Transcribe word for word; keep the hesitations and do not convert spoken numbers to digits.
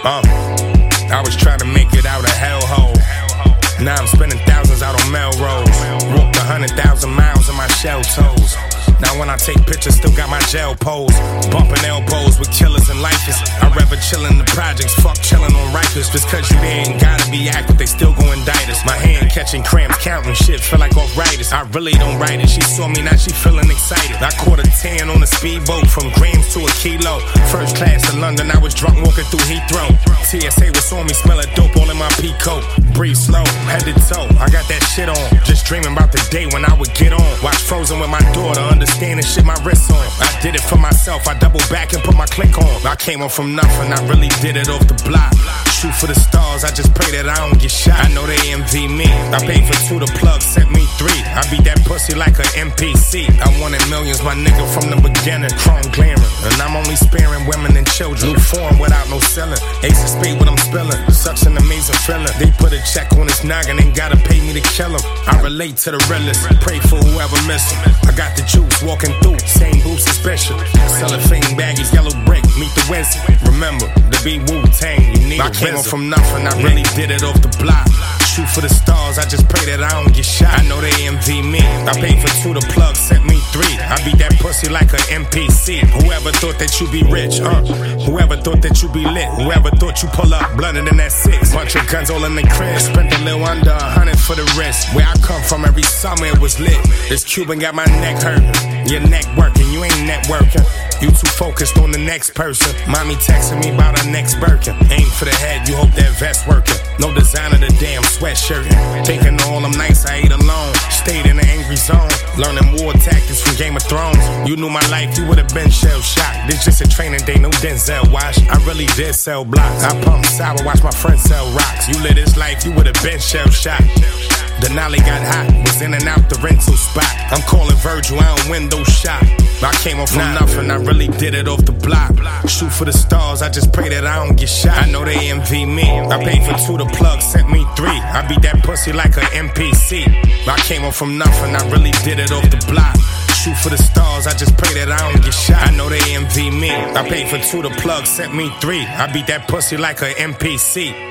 Uh, I was trying to make it out of hellhole. Now I'm spending thousands out on Melrose. Walked a hundred thousand miles on my shell toes. Now when I take pictures, still got my gel pose. Bumping elbows with killers and lifers. I'd rather chill in the projects, fuck chillin' on Rikers. Just cause you there ain't gotta be active, they still go indict us. My hand catching cramps, counting shit, feel like arthritis. I really don't write it, she saw me, now she feeling excited. I caught a tan on a speedboat, from grams to a kilo. First class to London, I was drunk walking through Heathrow. T S A was on me, smellin' dope all in my peacoat. Breathe slow, head to toe, I got that shit on. Just dreaming about the day when I would get on. Watch Frozen with my daughter, understanding shit my wrist on. I did it for myself, I double back and put my click on. I came up from nothing, I really did it off the block. Shoot for the stars, I just pray that I don't get shot. I know they envy me, I paid for two, the plug sent me three. I beat that pussy like a N P C. I wanted millions, my nigga from the beginning. Chrome glaring, and I'm only sparing women and children. New form without no selling. Ace of spade what I'm spilling, such an amazing feeling. They put a check on his noggin, ain't gotta pay me to kill him. I relate to the realest, pray for whoever miss him. I got the juice, walking through, same boots as Bishop. Cellophane baggies, yellow brick, meet the Wednesday. Remember, to be Wu-Tang, you need I a came up from nothing, I really did it off the block. Shoot for the stars, I just pray that I don't get shot. I know they envy me, I paid for two, the plug sent me three. I beat that pussy like a N P C. Whoever thought that you be rich, uh Whoever thought that you be lit. Whoever thought you pull up blunted in that six. Bunch of guns all in the crib, spent a little under a hundred for the wrist. Where I come from every summer it was lit. This Cuban got my neck hurting, your neck working, you ain't networking. You too focused on the next person. Mommy texting me about her next Birkin. Aim for the head, you hope that vest working. No design of the damn sweatshirt. Thinking all them nights I ate alone. Stayed in the angry zone. Learning war tactics from Game of Thrones. You knew my life, you would've been shell-shocked. This just a training day, no Denzel wash. I really did sell blocks. I pumped sour, watch my friends sell rocks. You live this life, you would've been shell-shocked. Denali got hot, was in and out the rental spot. I'm calling Virgil, I don't window shop. I came up from nah. nothing, I really did it off the block. Shoot for the stars, I just pray that I don't get shot. I know they envy me, I paid for two, the plug sent me three. I beat that pussy like a N P C. I came up from nothing, I really did it off the block. Shoot for the stars, I just pray that I don't get shot. I know they envy me, I paid for two, the plug sent me three. I beat that pussy like a N P C.